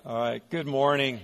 All right, good morning.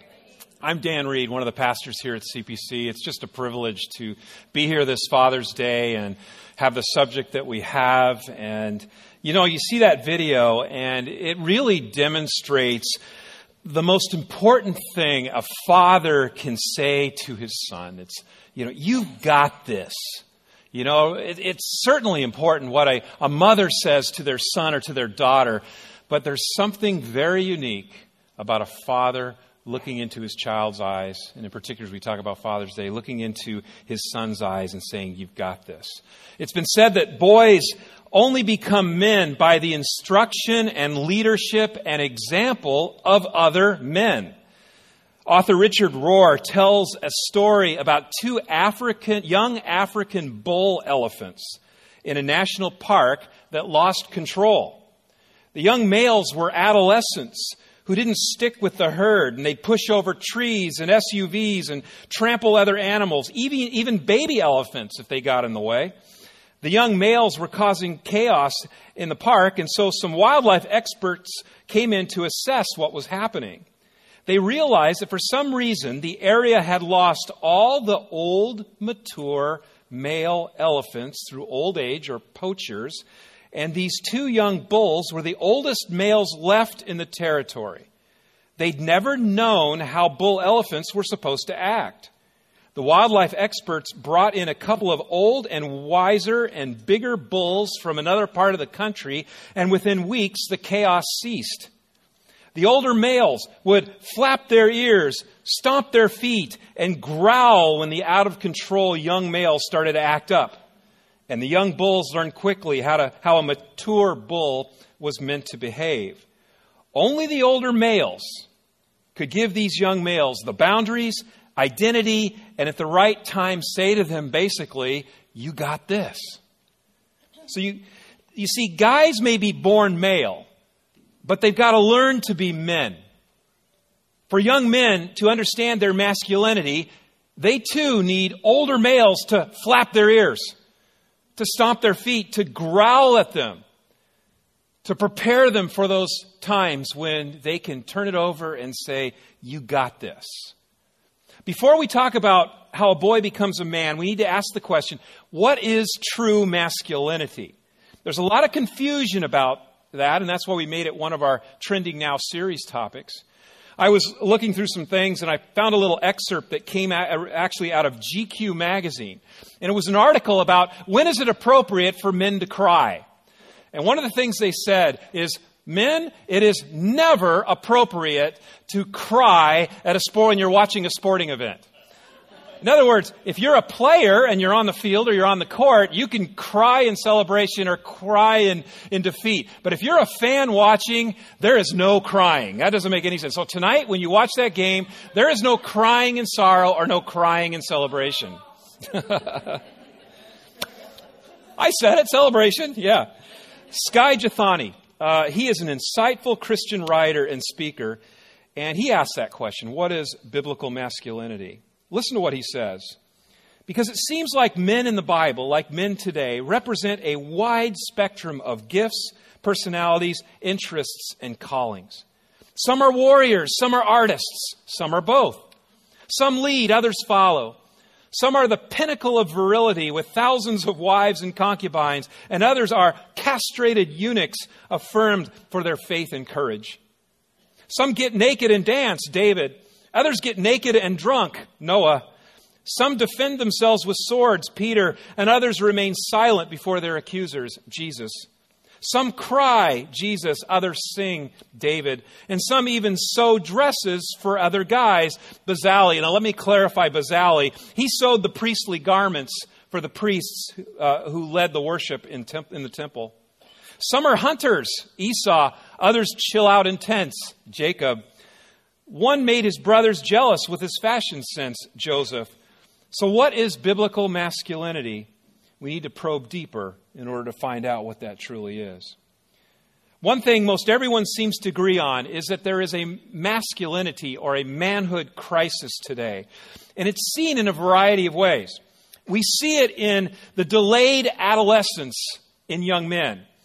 I'm Dan Reed, one of the pastors here at CPC. It's just a privilege to be here this Father's Day and have the subject that we have. And, you know, you see that video and it really demonstrates the most important thing a father can say to his son. It's, you know, you've got this. You know, it's certainly important what a mother says to their son or to their daughter, but there's something very unique about a father looking into his child's eyes, and in particular as we talk about Father's Day, looking into his son's eyes and saying, you've got this. It's been said that boys only become men by the instruction and leadership and example of other men. Author Richard Rohr tells a story about two young African bull elephants in a national park that lost control. The young males were adolescents who didn't stick with the herd, and they'd push over trees and SUVs and trample other animals, even baby elephants if they got in the way. The young males were causing chaos in the park, and so some wildlife experts came in to assess what was happening. They realized that for some reason the area had lost all the old, mature male elephants through old age or poachers, and these two young bulls were the oldest males left in the territory. They'd never known how bull elephants were supposed to act. The wildlife experts brought in a couple of old and wiser and bigger bulls from another part of the country, and within weeks the chaos ceased. The older males would flap their ears, stomp their feet, and growl when the out-of-control young males started to act up. And the young bulls learned quickly how a mature bull was meant to behave. Only the older males could give these young males the boundaries, identity, and at the right time say to them, basically, you got this. So you see, guys may be born male, but they've got to learn to be men. For young men to understand their masculinity, they too need older males to flap their ears, to stomp their feet, to growl at them, to prepare them for those times when they can turn it over and say, you got this. Before we talk about how a boy becomes a man, we need to ask the question, what is true masculinity? There's a lot of confusion about that, and that's why we made it one of our Trending Now series topics. I was looking through some things, and I found a little excerpt that came actually out of GQ magazine. And it was an article about when is it appropriate for men to cry. And one of the things they said is, men, it is never appropriate to cry when you're watching a sporting event. In other words, if you're a player and you're on the field or you're on the court, you can cry in celebration or cry in defeat. But if you're a fan watching, there is no crying. That doesn't make any sense. So tonight, when you watch that game, there is no crying in sorrow or no crying in celebration. I said it, celebration, yeah. Skye Jethani, he is an insightful Christian writer and speaker, and he asked that question, what is biblical masculinity? Listen to what he says. Because it seems like men in the Bible, like men today, represent a wide spectrum of gifts, personalities, interests, and callings. Some are warriors, some are artists, some are both. Some lead, others follow. Some are the pinnacle of virility with thousands of wives and concubines, and others are castrated eunuchs affirmed for their faith and courage. Some get naked and dance, David. Others get naked and drunk, Noah. Some defend themselves with swords, Peter, and others remain silent before their accusers, Jesus. Some cry, Jesus, others sing, David, and some even sew dresses for other guys, Bezalel. Now let me clarify Bezalel. He sewed the priestly garments for the priests who led the worship in the temple. Some are hunters, Esau, others chill out in tents, Jacob. One made his brothers jealous with his fashion sense, Joseph. So what is biblical masculinity? We need to probe deeper in order to find out what that truly is. One thing most everyone seems to agree on is that there is a masculinity or a manhood crisis today. And it's seen in a variety of ways. We see it in the delayed adolescence in young men.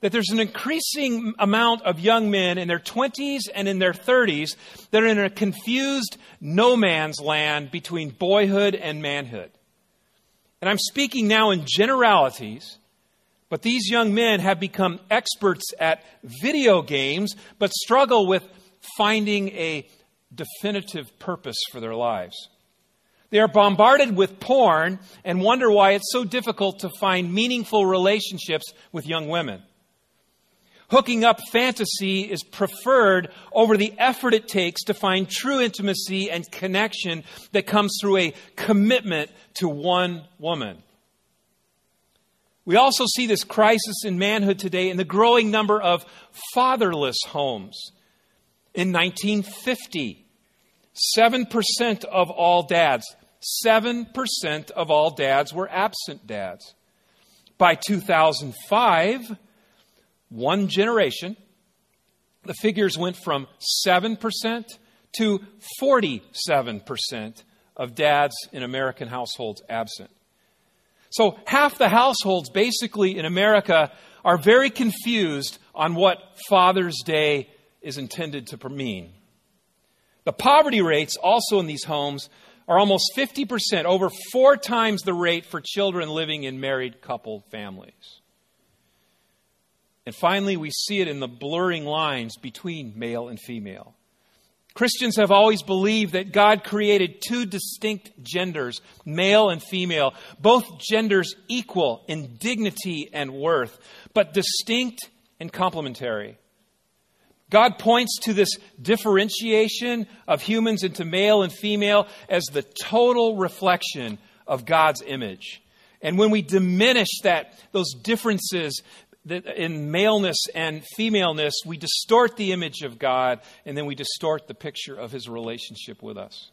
that there's an increasing amount of young men in their 20s and in their 30s that are in a confused no man's land between boyhood and manhood. And I'm speaking now in generalities, but these young men have become experts at video games, but struggle with finding a definitive purpose for their lives. They are bombarded with porn and wonder why it's so difficult to find meaningful relationships with young women. Hooking up fantasy is preferred over the effort it takes to find true intimacy and connection that comes through a commitment to one woman. We also see this crisis in manhood today in the growing number of fatherless homes. In 1950, 7% of all dads were absent dads. By 2005, one generation, the figures went from 7% to 47% of dads in American households absent. So half the households basically in America are very confused on what Father's Day is intended to mean. The poverty rates also in these homes are almost 50%, over 4 times the rate for children living in married couple families. And finally, we see it in the blurring lines between male and female. Christians have always believed that God created 2 distinct genders, male and female, both genders equal in dignity and worth, but distinct and complementary. God points to this differentiation of humans into male and female as the total reflection of God's image. And when we diminish those differences in maleness and femaleness, we distort the image of God, and then we distort the picture of His relationship with us.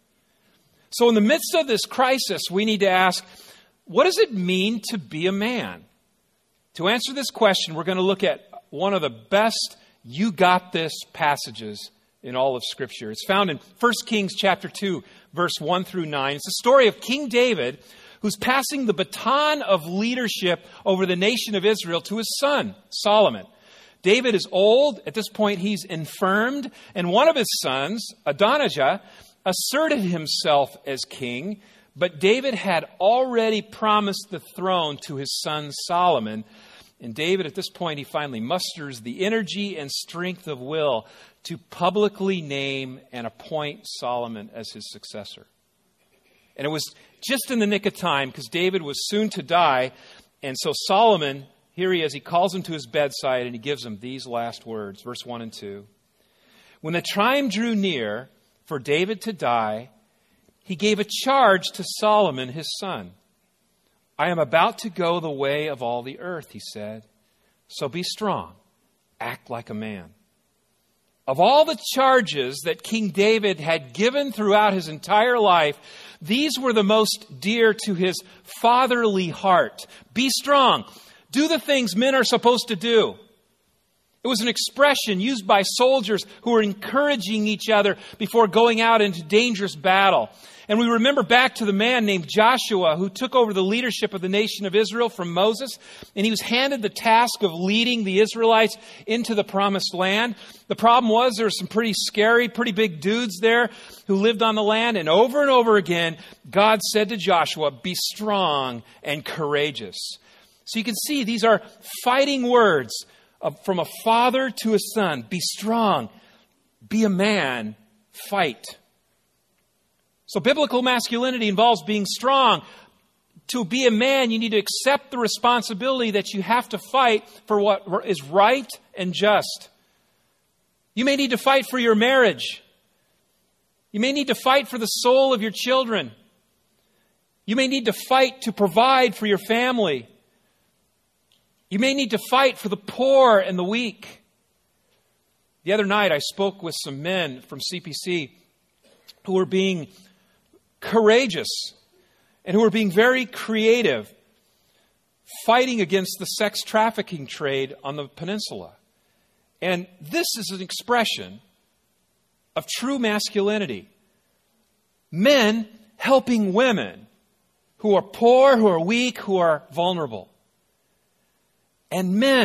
So in the midst of this crisis, we need to ask, what does it mean to be a man? To answer this question, we're going to look at one of the best "you got this" passages in all of Scripture. It's found in 1 Kings chapter 2, verse 1 through 9. It's the story of King David, who's passing the baton of leadership over the nation of Israel to his son, Solomon. David is old. At this point, he's infirmed. And one of his sons, Adonijah, asserted himself as king. But David had already promised the throne to his son, Solomon. And David, at this point, he finally musters the energy and strength of will to publicly name and appoint Solomon as his successor. And it was just in the nick of time, because David was soon to die. And so Solomon, here he is, he calls him to his bedside and he gives him these last words, verse 1 and 2. When the time drew near for David to die, he gave a charge to Solomon, his son. I am about to go the way of all the earth, he said. So be strong, act like a man. Of all the charges that King David had given throughout his entire life, these were the most dear to his fatherly heart. Be strong. Do the things men are supposed to do. It was an expression used by soldiers who were encouraging each other before going out into dangerous battle. And we remember back to the man named Joshua who took over the leadership of the nation of Israel from Moses. And he was handed the task of leading the Israelites into the promised land. The problem was there were some pretty scary, pretty big dudes there who lived on the land. And over again, God said to Joshua, be strong and courageous. So you can see these are fighting words from a father to a son. Be strong. Be a man. Fight. So biblical masculinity involves being strong. To be a man, you need to accept the responsibility that you have to fight for what is right and just. You may need to fight for your marriage. You may need to fight for the soul of your children. You may need to fight to provide for your family. You may need to fight for the poor and the weak. The other night, I spoke with some men from CPC who were being courageous and who were being very creative, fighting against the sex trafficking trade on the peninsula. And this is an expression of true masculinity. Men helping women who are poor, who are weak, who are vulnerable. And men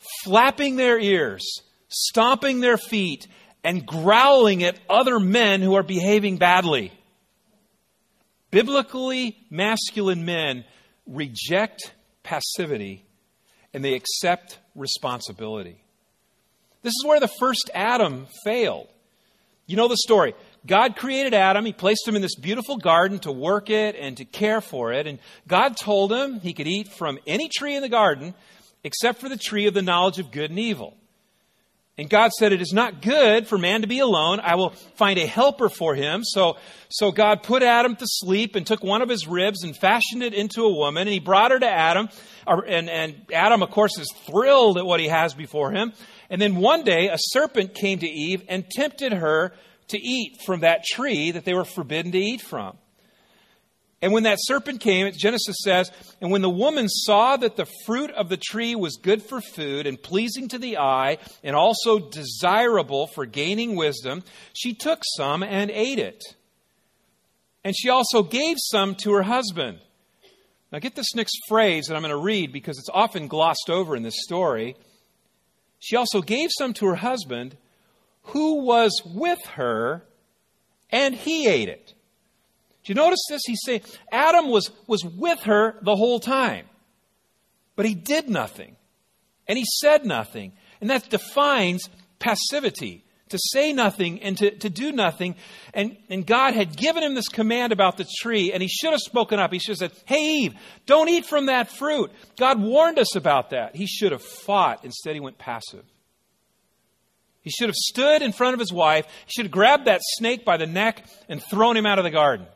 flapping their ears, stomping their feet, and growling at other men who are behaving badly. Biblically masculine men reject passivity and they accept responsibility. This is where the first Adam failed. You know the story. God created Adam. He placed him in this beautiful garden to work it and to care for it. And God told him he could eat from any tree in the garden except for the tree of the knowledge of good and evil. And God said, it is not good for man to be alone. I will find a helper for him. So God put Adam to sleep and took one of his ribs and fashioned it into a woman. And he brought her to Adam. And Adam, of course, is thrilled at what he has before him. And then one day, a serpent came to Eve and tempted her to eat from that tree that they were forbidden to eat from. And when that serpent came, Genesis says, and when the woman saw that the fruit of the tree was good for food and pleasing to the eye and also desirable for gaining wisdom, she took some and ate it. And she also gave some to her husband. Now get this next phrase that I'm going to read because it's often glossed over in this story. She also gave some to her husband who was with her, and he ate it. Do you notice this? He's saying Adam was with her the whole time, but he did nothing, and he said nothing. And that defines passivity, to say nothing and to do nothing. And God had given him this command about the tree, and he should have spoken up. He should have said, hey, Eve, don't eat from that fruit. God warned us about that. He should have fought. Instead, he went passive. He should have stood in front of his wife. He should have grabbed that snake by the neck and thrown him out of the garden.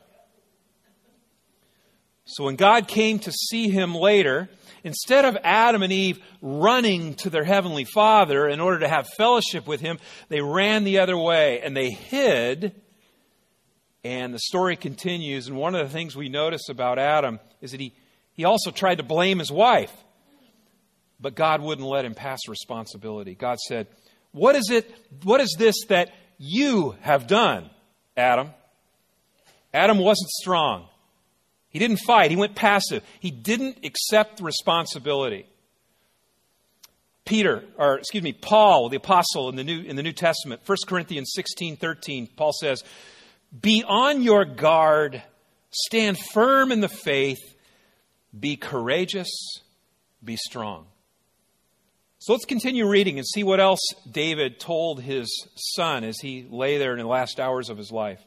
So when God came to see him later, instead of Adam and Eve running to their heavenly Father in order to have fellowship with him, they ran the other way and they hid. And the story continues. And one of the things we notice about Adam is that he also tried to blame his wife. But God wouldn't let him pass responsibility. God said, What is this that you have done, Adam? Adam wasn't strong. He didn't fight. He went passive. He didn't accept responsibility. Paul, the apostle in the New Testament, 1 Corinthians 16:13, Paul says, be on your guard, stand firm in the faith, be courageous, be strong. So let's continue reading and see what else David told his son as he lay there in the last hours of his life.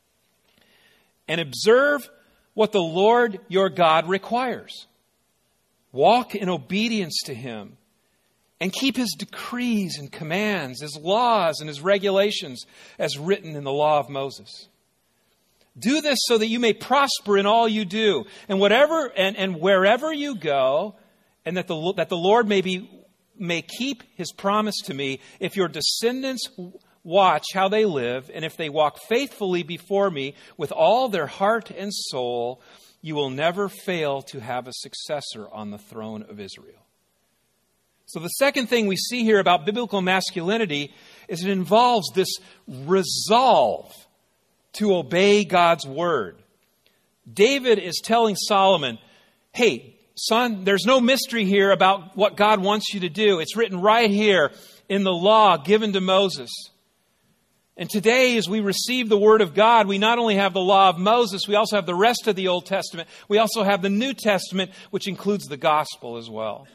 And observe what the Lord your God requires. Walk in obedience to him and keep his decrees and commands, his laws and his regulations as written in the law of Moses. Do this so that you may prosper in all you do and whatever and wherever you go, and that the Lord may keep his promise to me if your descendants watch how they live, and if they walk faithfully before me with all their heart and soul, you will never fail to have a successor on the throne of Israel. So the second thing we see here about biblical masculinity is it involves this resolve to obey God's word. David is telling Solomon, hey, son, there's no mystery here about what God wants you to do. It's written right here in the law given to Moses. And today, as we receive the Word of God, we not only have the law of Moses, we also have the rest of the Old Testament. We also have the New Testament, which includes the gospel as well.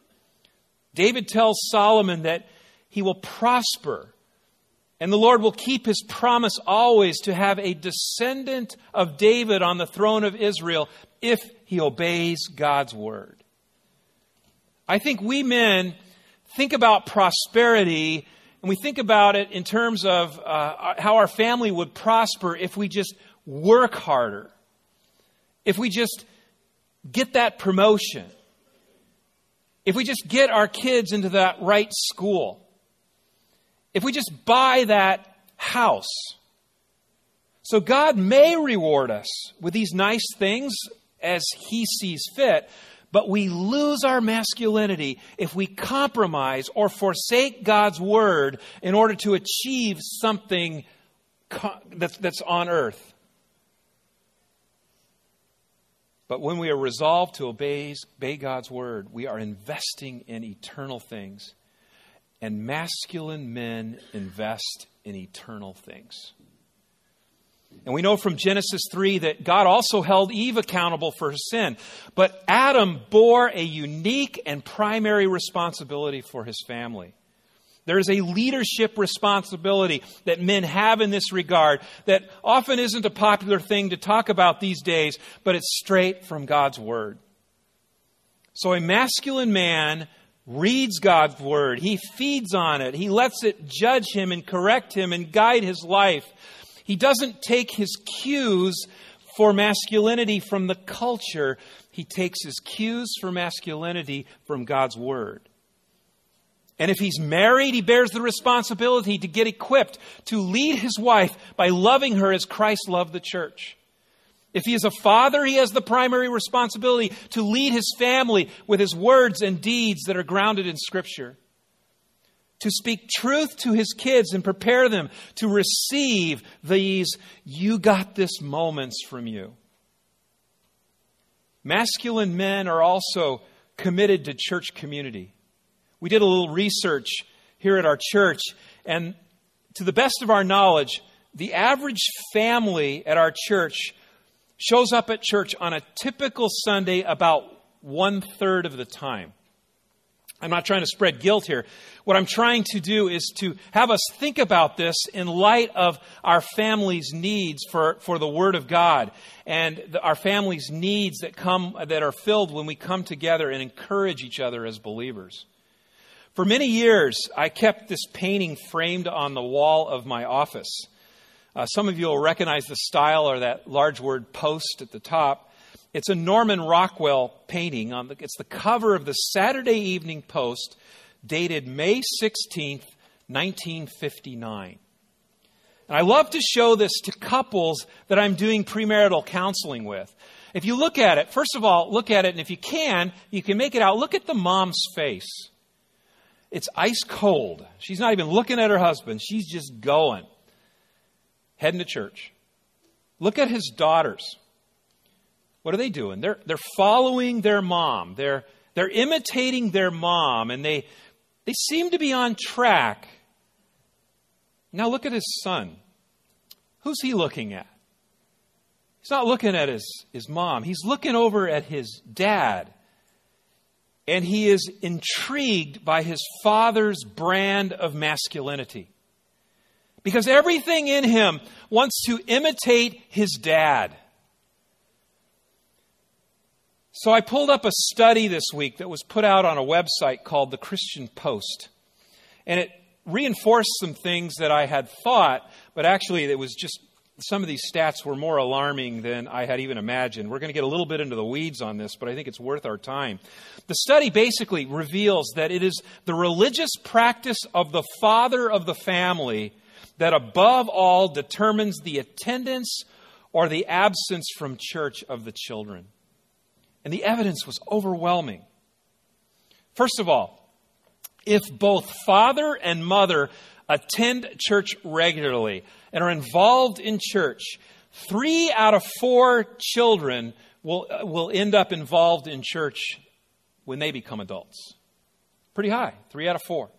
David tells Solomon that he will prosper, and the Lord will keep his promise always to have a descendant of David on the throne of Israel if he obeys God's Word. I think we men think about prosperity, and we think about it in terms of how our family would prosper if we just work harder. If we just get that promotion. If we just get our kids into that right school. If we just buy that house. So God may reward us with these nice things as He sees fit, but we lose our masculinity if we compromise or forsake God's word in order to achieve something that's on earth. But when we are resolved to obey God's word, we are investing in eternal things. And masculine men invest in eternal things. And we know from Genesis 3 that God also held Eve accountable for her sin. But Adam bore a unique and primary responsibility for his family. There is a leadership responsibility that men have in this regard that often isn't a popular thing to talk about these days, but it's straight from God's word. So a masculine man reads God's word. He feeds on it. He lets it judge him and correct him and guide his life. He doesn't take his cues for masculinity from the culture. He takes his cues for masculinity from God's word. And if he's married, he bears the responsibility to get equipped to lead his wife by loving her as Christ loved the church. If he is a father, he has the primary responsibility to lead his family with his words and deeds that are grounded in Scripture. To speak truth to his kids and prepare them to receive these "you got this" moments from you. Masculine men are also committed to church community. We did a little research here at our church, and to the best of our knowledge, the average family at our church shows up at church on a typical Sunday about 1/3 of the time. I'm not trying to spread guilt here. What I'm trying to do is to have us think about this in light of our family's needs for the Word of God and our family's needs that are filled when we come together and encourage each other as believers. For many years, I kept this painting framed on the wall of my office. Some of you will recognize the style or that large word "post" at the top. It's a Norman Rockwell painting. It's the cover of the Saturday Evening Post, dated May 16th, 1959. And I love to show this to couples that I'm doing premarital counseling with. If you look at it, first of all, look at it, and if you can make it out. Look at the mom's face. It's ice cold. She's not even looking at her husband. She's just going. Heading to church. Look at his daughters. What are they doing? They're following their mom. They're imitating their mom, and they seem to be on track. Now look at his son. Who's he looking at? He's not looking at his mom. He's looking over at his dad. And he is intrigued by his father's brand of masculinity. Because everything in him wants to imitate his dad. So I pulled up a study this week that was put out on a website called The Christian Post. And it reinforced some things that I had thought, but actually it was just some of these stats were more alarming than I had even imagined. We're going to get a little bit into the weeds on this, but I think it's worth our time. The study basically reveals that it is the religious practice of the father of the family that above all determines the attendance or the absence from church of the children. And the evidence was overwhelming. First of all, if both father and mother attend church regularly and are involved in church, 3 out of 4 children will end up involved in church when they become adults. Pretty high, 3 out of 4.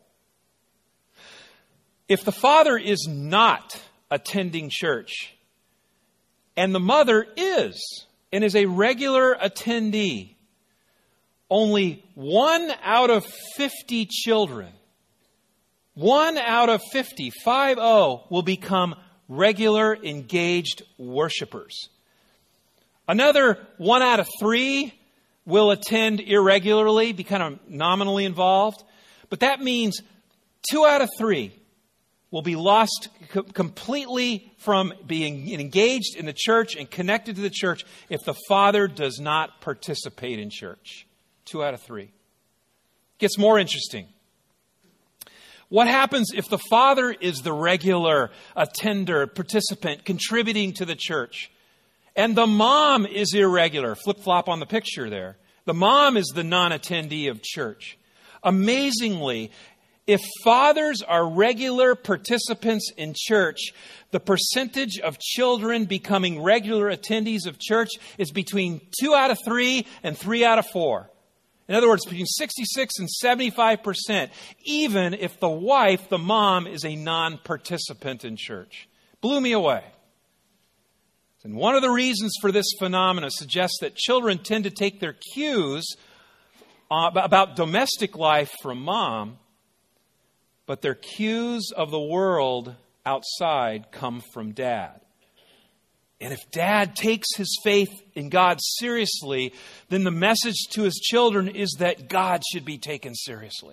If the father is not attending church and the mother is a regular attendee, only 1 out of 50 children, 1 out of 50, 50, will become regular, engaged worshipers. Another 1 out of 3 will attend irregularly, be kind of nominally involved. But that means 2 out of 3 will be lost completely from being engaged in the church and connected to the church if the father does not participate in church. 2 out of 3. Gets more interesting. What happens if the father is the regular attender, participant, contributing to the church, and the mom is irregular? Flip-flop on the picture there. The mom is the non-attendee of church. Amazingly, If fathers are regular participants in church, the percentage of children becoming regular attendees of church is between 2 out of 3 and 3 out of 4. In other words, between 66 and 75%, even if the wife, the mom, is a non-participant in church. Blew me away. And one of the reasons for this phenomenon suggests that children tend to take their cues about domestic life from mom, but their cues of the world outside come from dad. And if dad takes his faith in God seriously, then the message to his children is that God should be taken seriously.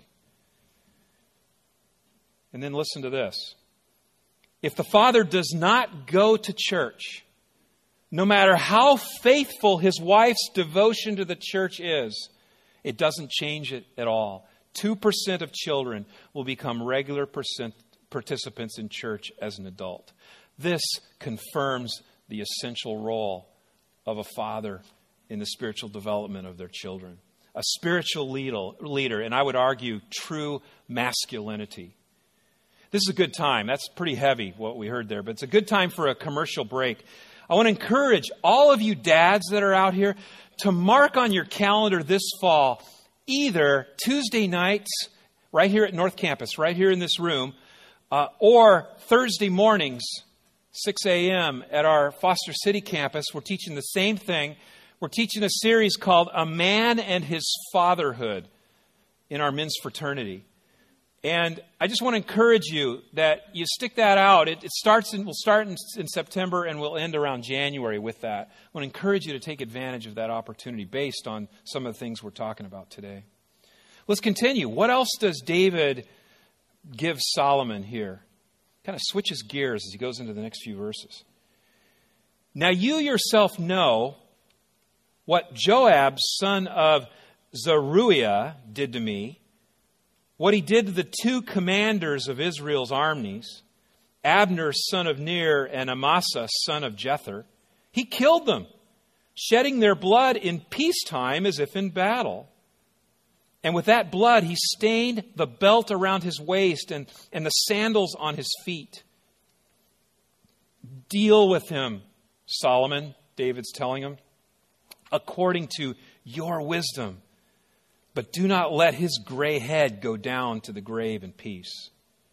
And then listen to this. If the father does not go to church, no matter how faithful his wife's devotion to the church is, it doesn't change it at all. 2% of children will become regular participants in church as an adult. This confirms the essential role of a father in the spiritual development of their children. A spiritual leader, and I would argue true masculinity. This is a good time. That's pretty heavy, what we heard there, but it's a good time for a commercial break. I want to encourage all of you dads that are out here to mark on your calendar this fall either Tuesday nights right here at North Campus, right here in this room, or Thursday mornings, 6 a.m. at our Foster City campus. We're teaching the same thing. We're teaching a series called A Man and His Fatherhood in our men's fraternity. And I just want to encourage you that you stick that out. We'll start in September and we'll end around January with that. I want to encourage you to take advantage of that opportunity based on some of the things we're talking about today. Let's continue. What else does David give Solomon here? Kind of switches gears as he goes into the next few verses. Now you yourself know what Joab, son of Zeruiah, did to me, what he did to the 2 commanders of Israel's armies, Abner, son of Ner, and Amasa, son of Jether. He killed them, shedding their blood in peacetime as if in battle. And with that blood, he stained the belt around his waist and the sandals on his feet. Deal with him, Solomon, David's telling him, according to your wisdom. But do not let his gray head go down to the grave in peace.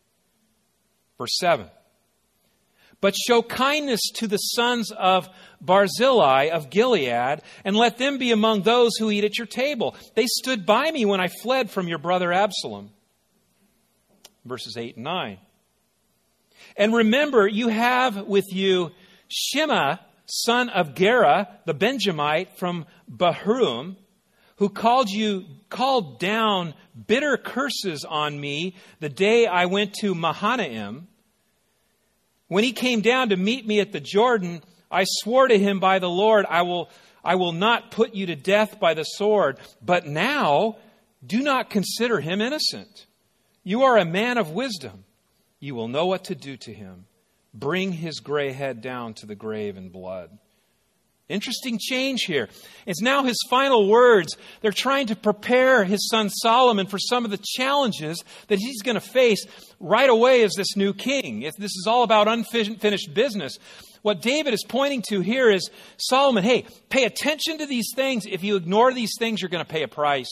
Verse 7. But show kindness to the sons of Barzillai of Gilead, and let them be among those who eat at your table. They stood by me when I fled from your brother Absalom. Verses 8 and 9. And remember, you have with you Shimei, son of Gera, the Benjamite from Bahurim, who called down bitter curses on me the day I went to Mahanaim. When he came down to meet me at the Jordan, I swore to him by the Lord, I will not put you to death by the sword. But now, do not consider him innocent. You are a man of wisdom. You will know what to do to him. Bring his gray head down to the grave in blood. Interesting change here. It's now his final words. They're trying to prepare his son Solomon for some of the challenges that he's going to face right away as this new king. This is all about unfinished business. What David is pointing to here is, Solomon, hey, pay attention to these things. If you ignore these things, you're going to pay a price.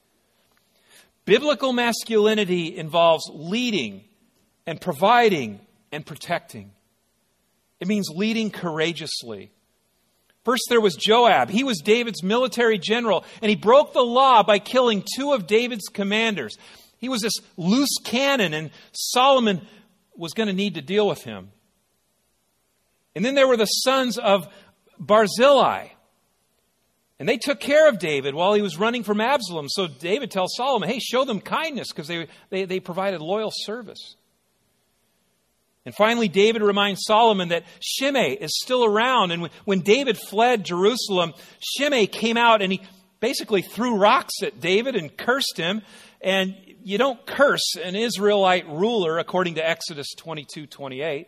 Biblical masculinity involves leading and providing and protecting. It means leading courageously. First, there was Joab. He was David's military general, and he broke the law by killing 2 of David's commanders. He was this loose cannon, and Solomon was going to need to deal with him. And then there were the sons of Barzillai, and they took care of David while he was running from Absalom. So David tells Solomon, hey, show them kindness because they provided loyal service. And finally, David reminds Solomon that Shimei is still around. And when David fled Jerusalem, Shimei came out and he basically threw rocks at David and cursed him. And you don't curse an Israelite ruler, according to Exodus 22:28.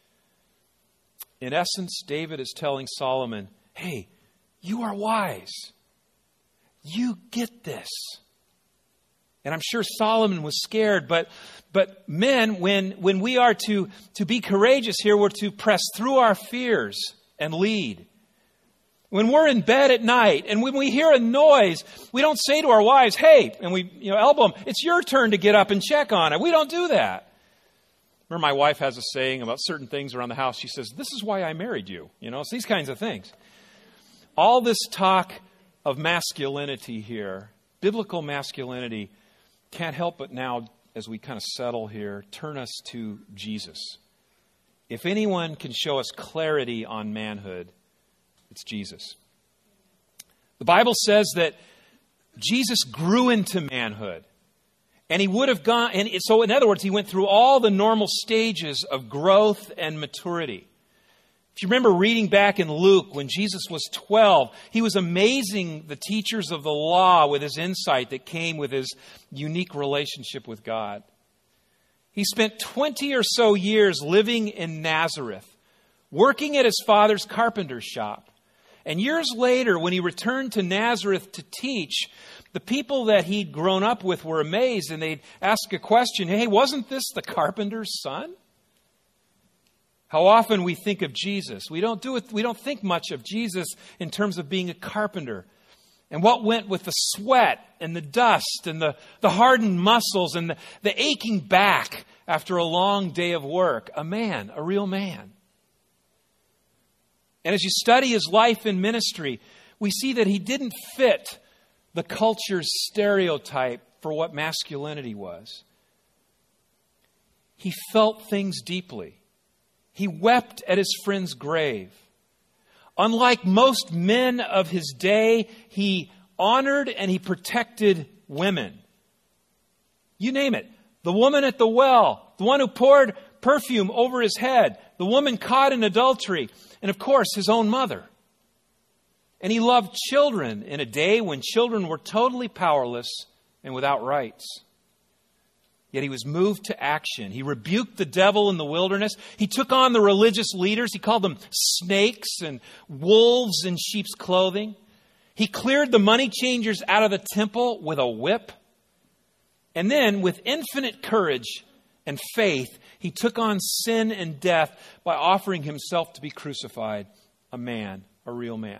In essence, David is telling Solomon, hey, you are wise. You get this. And I'm sure Solomon was scared, but men, when we are to be courageous here, we're to press through our fears and lead. When we're in bed at night and when we hear a noise, we don't say to our wives, hey, and we elbow them, it's your turn to get up and check on it. We don't do that. Remember, my wife has a saying about certain things around the house. She says, this is why I married you. It's these kinds of things. All this talk of masculinity here, biblical masculinity, can't help but now, as we kind of settle here, turn us to Jesus. If anyone can show us clarity on manhood, it's Jesus. The Bible says that Jesus grew into manhood. And he would have gone, and so in other words, he went through all the normal stages of growth and maturity. If you remember reading back in Luke, when Jesus was 12, he was amazing the teachers of the law with his insight that came with his unique relationship with God. He spent 20 or so years living in Nazareth, working at his father's carpenter's shop. And years later, when he returned to Nazareth to teach, the people that he'd grown up with were amazed, and they'd ask a question, hey, wasn't this the carpenter's son? How often we think of Jesus. We don't think much of Jesus in terms of being a carpenter. And what went with the sweat and the dust and the hardened muscles and the aching back after a long day of work. A man, a real man. And as you study his life and ministry, we see that he didn't fit the culture's stereotype for what masculinity was. He felt things deeply. He wept at his friend's grave. Unlike most men of his day, he honored and he protected women. You name it. The woman at the well, the one who poured perfume over his head, the woman caught in adultery, and of course, his own mother. And he loved children in a day when children were totally powerless and without rights. Yet he was moved to action. He rebuked the devil in the wilderness. He took on the religious leaders. He called them snakes and wolves in sheep's clothing. He cleared the money changers out of the temple with a whip. And then, with infinite courage and faith, he took on sin and death by offering himself to be crucified. A man, a real man.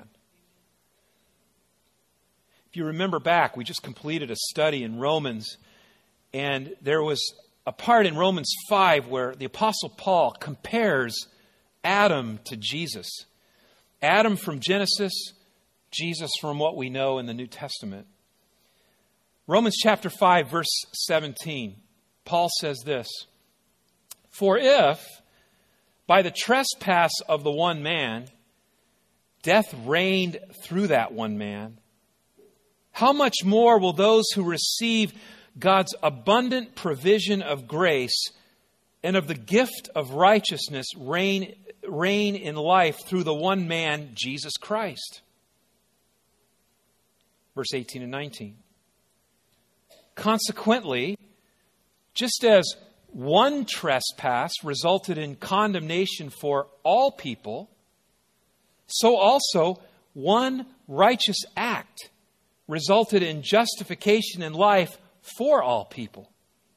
If you remember back, we just completed a study in Romans. And there was a part in Romans 5 where the Apostle Paul compares Adam to Jesus. Adam from Genesis, Jesus from what we know in the New Testament. Romans chapter 5, verse 17, Paul says this, for if, by the trespass of the one man, death reigned through that one man, how much more will those who receive God's abundant provision of grace and of the gift of righteousness reign in life through the one man, Jesus Christ? Verse 18 and 19. Consequently, just as one trespass resulted in condemnation for all people, so also one righteous act resulted in justification in life for all people.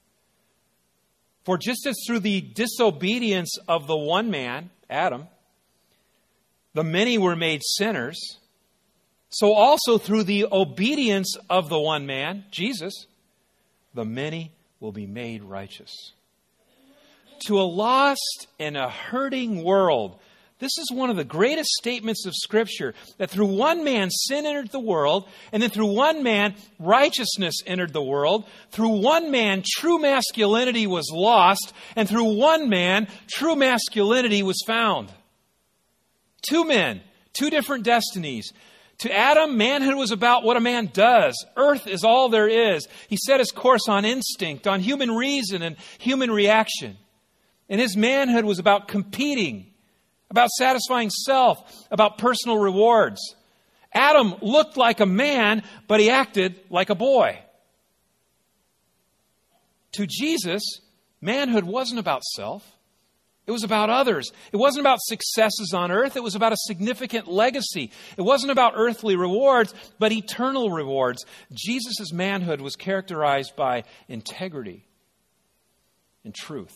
For just as through the disobedience of the one man, Adam, the many were made sinners, so also through the obedience of the one man, Jesus, the many will be made righteous. To a lost and a hurting world, this is one of the greatest statements of Scripture, that through one man sin entered the world, and then through one man righteousness entered the world. Through one man true masculinity was lost, and through one man true masculinity was found. Two men, two different destinies. To Adam, manhood was about what a man does. Earth is all there is. He set his course on instinct, on human reason and human reaction. And his manhood was about competing, about satisfying self, about personal rewards. Adam looked like a man, but he acted like a boy. To Jesus, manhood wasn't about self. It was about others. It wasn't about successes on earth. It was about a significant legacy. It wasn't about earthly rewards, but eternal rewards. Jesus' manhood was characterized by integrity and truth.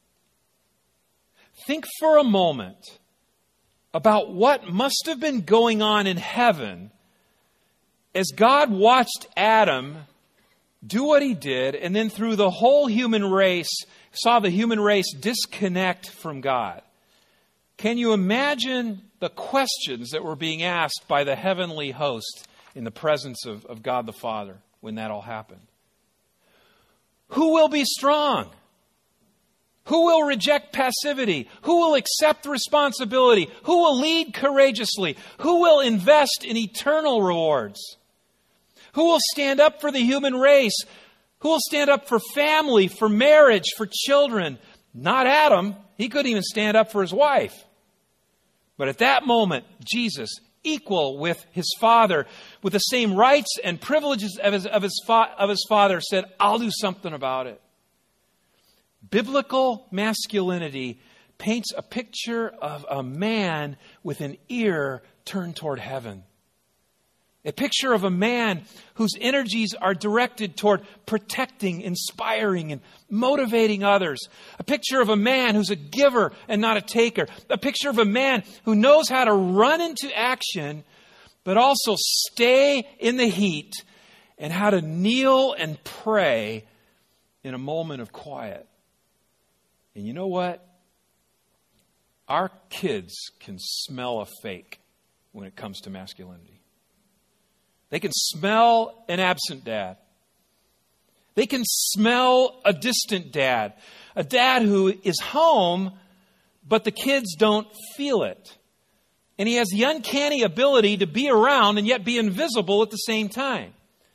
Think for a moment about what must have been going on in heaven as God watched Adam do what he did, and then through the whole human race, saw the human race disconnect from God. Can you imagine the questions that were being asked by the heavenly host in the presence of God the Father when that all happened? Who will be strong? Who will reject passivity? Who will accept responsibility? Who will lead courageously? Who will invest in eternal rewards? Who will stand up for the human race? Who will stand up for family, for marriage, for children? Not Adam. He couldn't even stand up for his wife. But at that moment, Jesus, equal with his Father, with the same rights and privileges of his Father, said, I'll do something about it. Biblical masculinity paints a picture of a man with an ear turned toward heaven. A picture of a man whose energies are directed toward protecting, inspiring, and motivating others. A picture of a man who's a giver and not a taker. A picture of a man who knows how to run into action, but also stay in the heat, and how to kneel and pray in a moment of quiet. And you know what? Our kids can smell a fake when it comes to masculinity. They can smell an absent dad. They can smell a distant dad. A dad who is home, but the kids don't feel it. And he has the uncanny ability to be around and yet be invisible at the same time.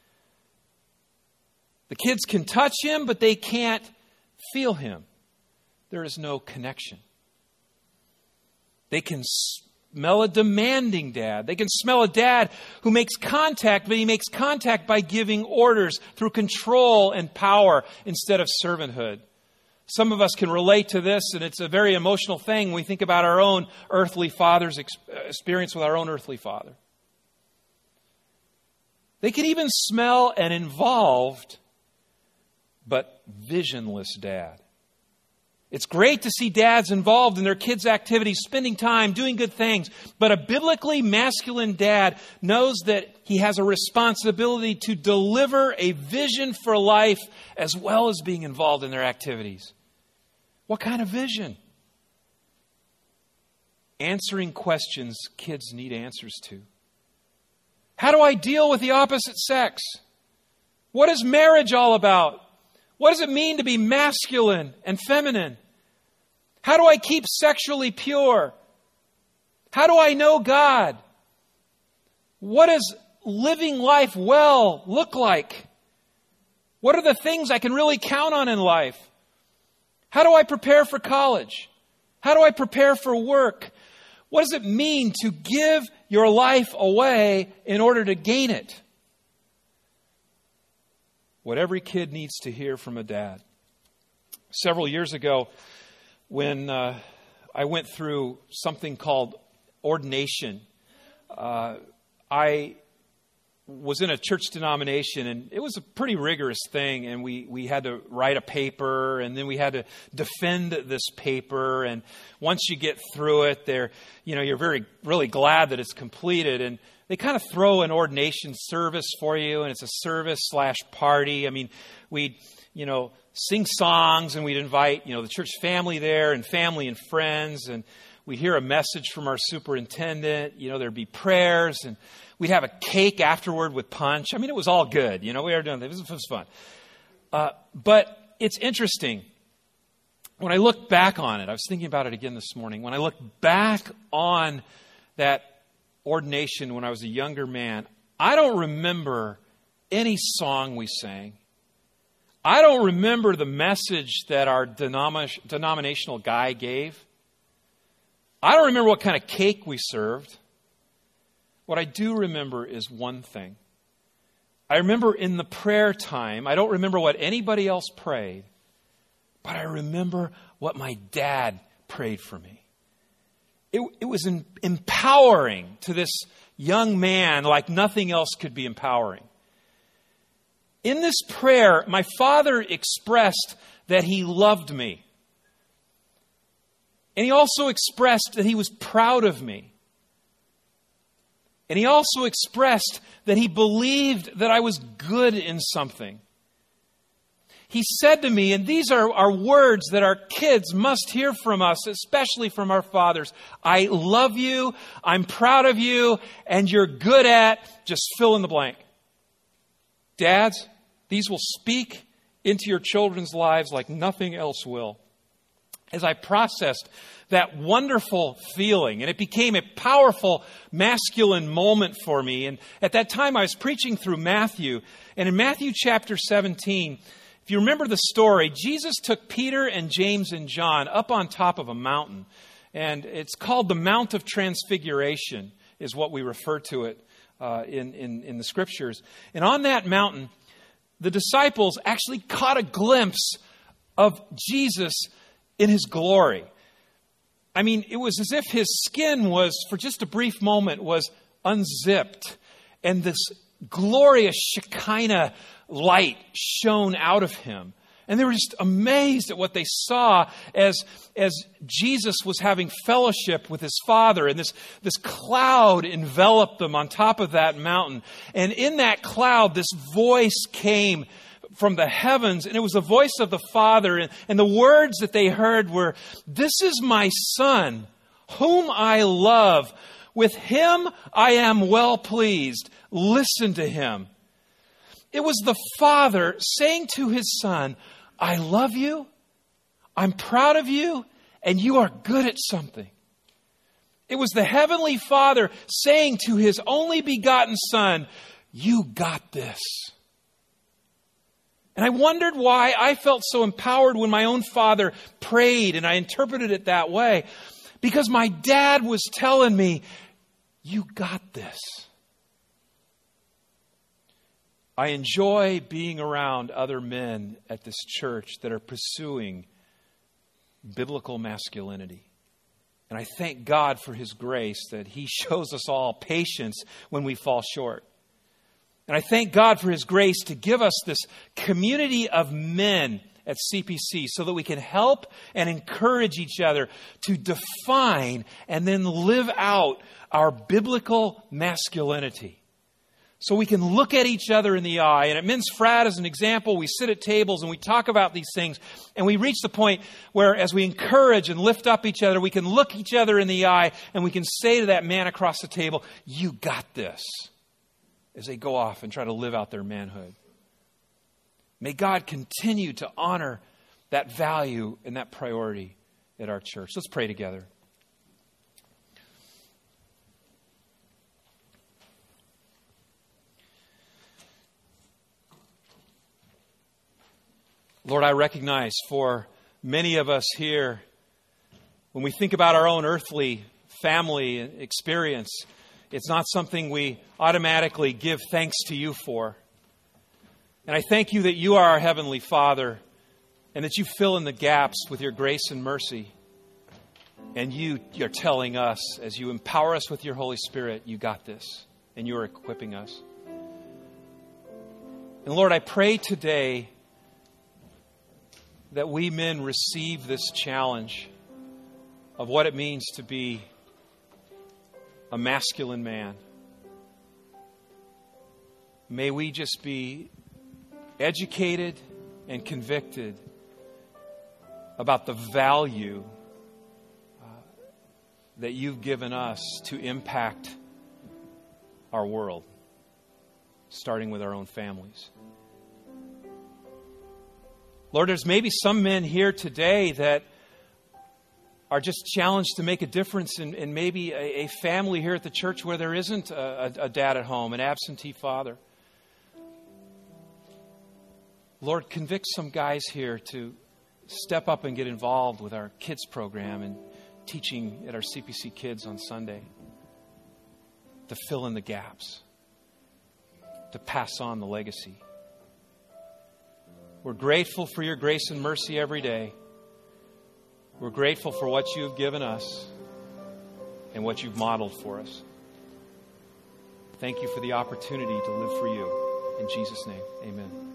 The kids can touch him, but they can't feel him. There is no connection. They can smell a demanding dad. They can smell a dad who makes contact, but he makes contact by giving orders through control and power instead of servanthood. Some of us can relate to this, and it's a very emotional thing when we think about our own earthly father's experience with our own earthly father. They can even smell an involved but visionless dad. It's great to see dads involved in their kids' activities, spending time, doing good things. But a biblically masculine dad knows that he has a responsibility to deliver a vision for life as well as being involved in their activities. What kind of vision? Answering questions kids need answers to. How do I deal with the opposite sex? What is marriage all about? What does it mean to be masculine and feminine? How do I keep sexually pure? How do I know God? What does living life well look like? What are the things I can really count on in life? How do I prepare for college? How do I prepare for work? What does it mean to give your life away in order to gain it? What every kid needs to hear from a dad. Several years ago, when I went through something called ordination, I was in a church denomination, and it was a pretty rigorous thing, and we had to write a paper, and then we had to defend this paper, and once you get through it, you're really glad that it's completed, and they kind of throw an ordination service for you, and it's a service/party. I mean, we'd, sing songs, and we'd invite, the church family there, and family and friends, and we'd hear a message from our superintendent. There'd be prayers, and we'd have a cake afterward with punch. I mean, it was all good. We were doing it. It was fun. But it's interesting. When I look back on it, I was thinking about it again this morning. When I look back on that ordination when I was a younger man, I don't remember any song we sang. I don't remember the message that our denominational guy gave. I don't remember what kind of cake we served. What I do remember is one thing. I remember in the prayer time, I don't remember what anybody else prayed, but I remember what my dad prayed for me. It was empowering to this young man like nothing else could be empowering. In this prayer, my father expressed that he loved me. And he also expressed that he was proud of me. And he also expressed that he believed that I was good in something. He said to me, and these are words that our kids must hear from us, especially from our fathers, I love you, I'm proud of you, and you're good at, just fill in the blank. Dads, these will speak into your children's lives like nothing else will. As I processed that wonderful feeling, and it became a powerful masculine moment for me. And at that time I was preaching through Matthew, and in Matthew chapter 17, if you remember the story, Jesus took Peter and James and John up on top of a mountain. And it's called the Mount of Transfiguration, is what we refer to it in the Scriptures. And on that mountain, the disciples actually caught a glimpse of Jesus in his glory. I mean, it was as if his skin was, for just a brief moment, was unzipped. And this glorious Shekinah light shone out of him. And they were just amazed at what they saw as Jesus was having fellowship with his Father. And this cloud enveloped them on top of that mountain. And in that cloud, this voice came from the heavens. And it was the voice of the Father. And the words that they heard were, "This is my Son, whom I love. With him I am well pleased. Listen to him." It was the Father saying to his Son, I love you, I'm proud of you, and you are good at something. It was the Heavenly Father saying to his only begotten Son, you got this. And I wondered why I felt so empowered when my own father prayed, and I interpreted it that way. Because my dad was telling me, you got this. I enjoy being around other men at this church that are pursuing biblical masculinity. And I thank God for his grace that he shows us all patience when we fall short. And I thank God for his grace to give us this community of men at CPC so that we can help and encourage each other to define and then live out our biblical masculinity. So we can look at each other in the eye. And at Men's Frat, as an example, we sit at tables and we talk about these things. And we reach the point where as we encourage and lift up each other, we can look each other in the eye and we can say to that man across the table, you got this, as they go off and try to live out their manhood. May God continue to honor that value and that priority at our church. Let's pray together. Lord, I recognize for many of us here, when we think about our own earthly family experience, it's not something we automatically give thanks to you for. And I thank you that you are our Heavenly Father and that you fill in the gaps with your grace and mercy. And you're telling us, as you empower us with your Holy Spirit, you got this, and you're equipping us. And Lord, I pray today that we men receive this challenge of what it means to be a masculine man. May we just be educated and convicted about the value that you've given us to impact our world, starting with our own families. Lord, there's maybe some men here today that are just challenged to make a difference in maybe a family here at the church where there isn't a dad at home, an absentee father. Lord, convict some guys here to step up and get involved with our kids program and teaching at our CPC Kids on Sunday, to fill in the gaps, to pass on the legacy. We're grateful for your grace and mercy every day. We're grateful for what you have given us and what you've modeled for us. Thank you for the opportunity to live for you. In Jesus' name, amen.